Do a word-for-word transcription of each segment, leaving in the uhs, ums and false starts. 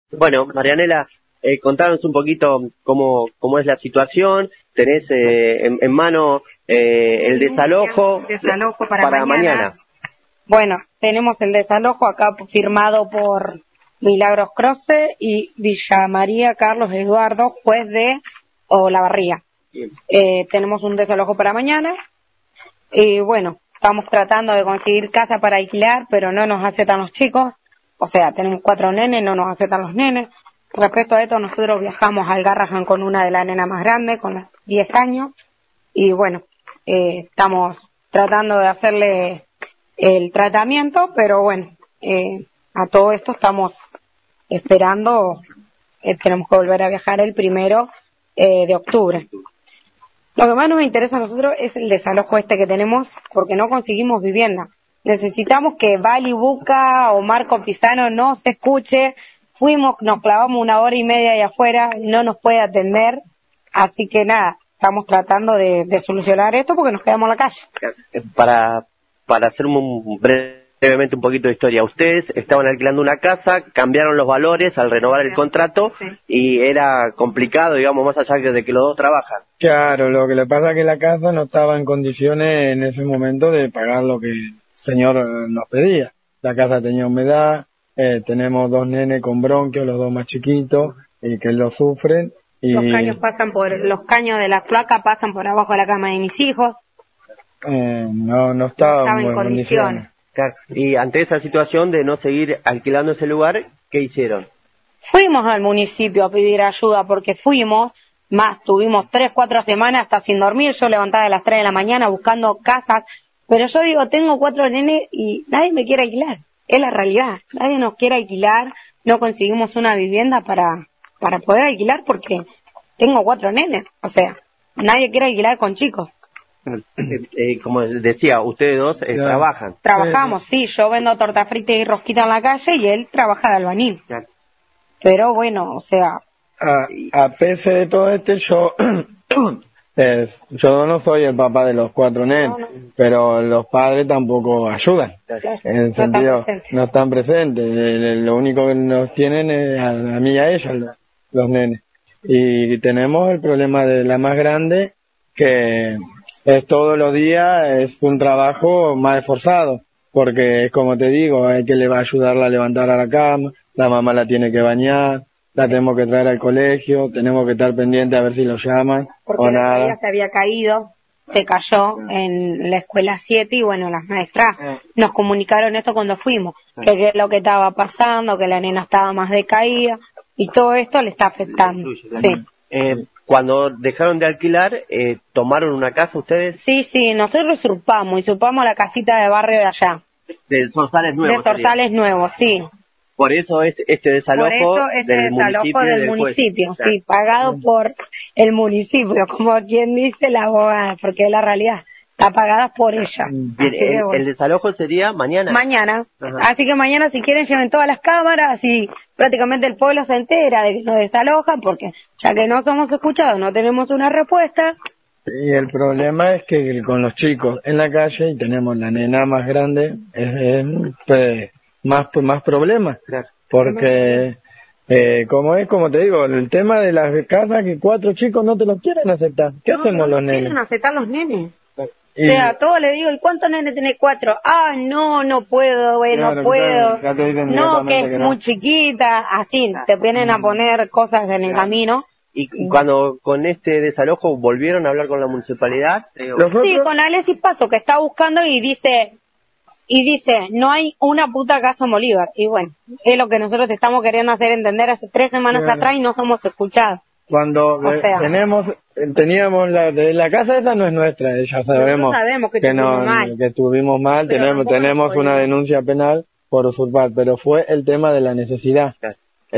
Bueno, Marianela, eh, contanos un poquito cómo, cómo es la situación. Tenés eh, en, en mano eh, el desalojo, desalojo para, para mañana. mañana. Bueno, tenemos el desalojo acá firmado por Milagros Croce y Villa María Carlos Eduardo, juez de Olavarría. Eh, tenemos un desalojo para mañana y bueno, estamos tratando de conseguir casa para alquilar, pero no nos aceptan los chicos. O sea, tenemos cuatro nenes, no nos aceptan los nenes. Respecto a esto, nosotros viajamos al Garrahan con una de las nenas más grandes, con los diez años. Y bueno, eh, estamos tratando de hacerle el tratamiento, pero bueno, eh, a todo esto estamos esperando. Eh, tenemos que volver a viajar el primero eh, de octubre. Lo que más nos interesa a nosotros es el desalojo este que tenemos, porque no conseguimos vivienda. Necesitamos que Vali Buca o Marco Pisano no se escuche. Fuimos, nos clavamos una hora y media ahí afuera, no nos puede atender. Así que nada, estamos tratando de, de solucionar esto porque nos quedamos en la calle. Para, para hacer un, brevemente un poquito de historia, ustedes estaban alquilando una casa, cambiaron los valores al renovar el contrato Sí. y era complicado, digamos, más allá de que los dos trabajan. Claro, lo que le pasa es que la casa no estaba en condiciones en ese momento de pagar lo que el señor nos pedía. La casa tenía humedad, eh, tenemos dos nenes con bronquios, los dos más chiquitos, y que lo sufren. Y Los caños pasan por, los caños de la placa pasan por abajo de la cama de mis hijos. eh, no, no estaba, No estaba en en buenas condiciones. Claro. Y ante esa situación de no seguir alquilando ese lugar, ¿qué hicieron? Fuimos al municipio a pedir ayuda porque fuimos, más tuvimos tres, cuatro semanas hasta sin dormir, yo levantada a las tres de la mañana buscando casas, pero yo digo, tengo cuatro nenes y nadie me quiere alquilar, es la realidad, nadie nos quiere alquilar, no conseguimos una vivienda para, para poder alquilar porque tengo cuatro nenes, o sea, nadie quiere alquilar con chicos. Eh, eh, como decía, ustedes dos eh, Claro. trabajan. Trabajamos, sí, yo vendo torta frita y rosquita en la calle y él trabaja de albañil. Claro. Pero bueno, o sea, A, a pesar de todo este, yo, es, yo no soy el papá de los cuatro nenes, No, no. pero los padres tampoco ayudan. claro, En el no están sentido, presentes. no están presentes. Eh, Lo único que nos tienen es a, a mí y a ella, los, los nenes. Y tenemos el problema de la más grande, que es todos los días, es un trabajo más esforzado, porque es como te digo, hay que le va a ayudarla a levantar a la cama, la mamá la tiene que bañar, la tenemos que traer al colegio, tenemos que estar pendientes a ver si lo llaman porque o la nada. ella se había caído, se cayó en la escuela siete y bueno, las maestras Ah. nos comunicaron esto cuando fuimos, que qué es lo que estaba pasando, que la nena estaba más decaída y todo esto le está afectando. Sí, Eh, cuando dejaron de alquilar, eh, ¿tomaron una casa ustedes? sí, sí, nosotros usurpamos, usurpamos la casita de barrio de allá, De Zorzales Nuevos. de Zorzales Nuevos, sí. Por eso es este desalojo Por eso este del desalojo municipio. y del del juez. municipio, Claro. sí, pagado por el municipio, como quien dice la abogada, porque es la realidad, está pagada por ella. Bien, Así que, el, bueno. el desalojo sería mañana. Mañana, Ajá. así que mañana si quieren lleven todas las cámaras y prácticamente el pueblo se entera de que nos desalojan, porque ya que no somos escuchados, no tenemos una respuesta. Y el problema es que con los chicos en la calle, y tenemos la nena más grande, es, es, pues, más, más problemas. Claro. Porque, eh, como es, como te digo, el tema de las casas que cuatro chicos no te los quieren aceptar. ¿Qué No, hacemos no los nenes? quieren aceptar los nenes. Y- O sea, todo le digo, ¿y cuántos nenes tenés? Cuatro. Ah, no, no puedo, güey, Claro, no puedo. claro, ya te dicen No, que directamente es que no. muy chiquita. Así, te vienen a poner cosas en el camino. Y cuando con este desalojo volvieron a hablar con la municipalidad, eh, Nosotros- Sí, con Alexis Paso, que está buscando y dice, y dice, no hay una puta casa en Bolívar. Y bueno, es lo que nosotros te estamos queriendo hacer entender hace tres semanas Claro. atrás y no somos escuchados. Cuando O eh, sea. tenemos, eh, teníamos la, de la casa esa no es nuestra, eh, ya sabemos, sabemos que no, estuvimos mal. que estuvimos mal, Pero tenemos, tampoco tenemos nos una podemos. denuncia penal por usurpar, pero fue el tema de la necesidad, Claro.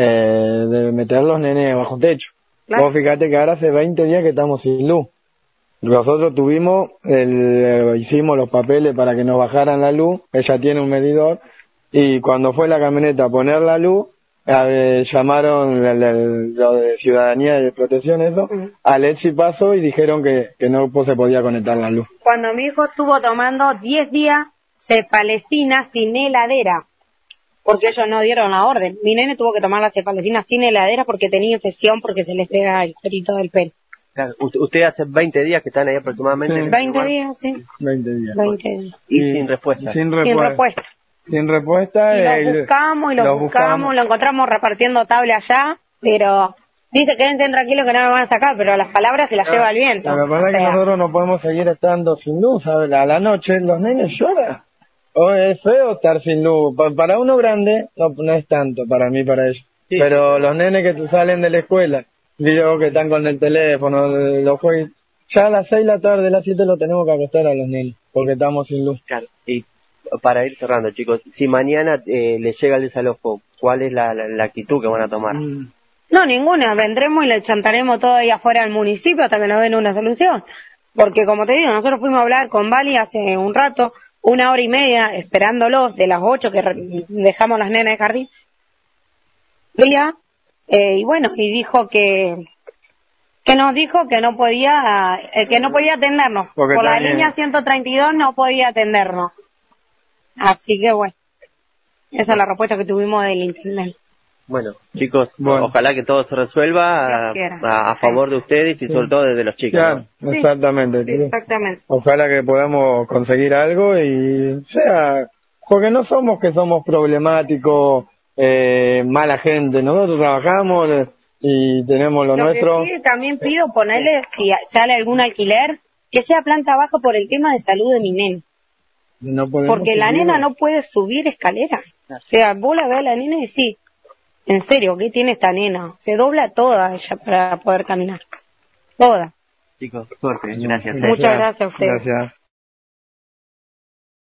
eh, de meter los nenes bajo techo. Claro. Vos fíjate que ahora hace veinte días que estamos sin luz. Nosotros tuvimos, el, eh, hicimos los papeles para que nos bajaran la luz, ella tiene un medidor, y cuando fue la camioneta a poner la luz, eh, llamaron el- el- lo de Ciudadanía y de Protección, eso, Ujú. a Alexis Paso y dijeron que, que no se podía conectar la luz. Cuando mi hijo estuvo tomando diez días de Palestina sin heladera. porque ellos no dieron la orden. Mi nene tuvo que tomar la cefalexina sin heladera porque tenía infección porque se les pega el perito del pelo. Claro, usted, usted hace veinte días que están ahí aproximadamente. Sí. en este veinte lugar, días, sí. veinte días. veinte días. Y Sí. sin respuesta. Sin Sin respuesta. respuesta. Sin respuesta. Y eh, lo buscamos y lo los buscamos, lo encontramos repartiendo tabla allá, pero dice quédense tranquilos que no me van a sacar, pero las palabras se las lleva el viento. Lo que pasa O es que sea, nosotros no podemos seguir estando sin luz. ¿Sabes? A la noche los nenes lloran. O es feo estar sin luz. Pa- Para uno grande no, no es tanto, para mí, para ellos. Sí. Pero los nenes que salen de la escuela, digo que están con el teléfono, los juegos, ya a las seis de la tarde, a las siete lo tenemos que acostar a los nenes, porque estamos sin luz. Claro. Y para ir cerrando, chicos, si mañana eh, les llega el desalojo, ¿cuál es la, la, la actitud que van a tomar? Mm. no, ninguna, vendremos y le chantaremos todo ahí afuera del municipio hasta que nos den una solución. Porque como te digo, nosotros fuimos a hablar con Bali hace un rato, una hora y media, esperándolos de las ocho que re- dejamos las nenas de jardín. Día, eh, y bueno, y dijo que que nos dijo que no podía eh, que no podía atendernos. Porque Por la también- línea ciento treinta y dos no podía atendernos. Así que bueno, esa es la respuesta que tuvimos del intendente. Bueno, chicos, Bueno. ojalá que todo se resuelva a, Dios quiera. a- a favor de ustedes y sobre todo desde los chicos. Claro, ¿no? exactamente. Sí, exactamente. Ojalá que podamos conseguir algo y sea, porque no somos que somos problemáticos, eh, mala gente, nosotros trabajamos eh, y tenemos lo, Lo nuestro. que sí, también pido ponerle, si sale algún alquiler, que sea planta baja por el tema de salud de mi nena. No podemos Porque la seguir. nena no puede subir escaleras. O sea, vos la ves a la nena y decís, en serio, ¿qué tiene esta nena? Se dobla toda ella para poder caminar. Toda. Chicos, suerte, gracias. Muchas gracias a ustedes. Gracias.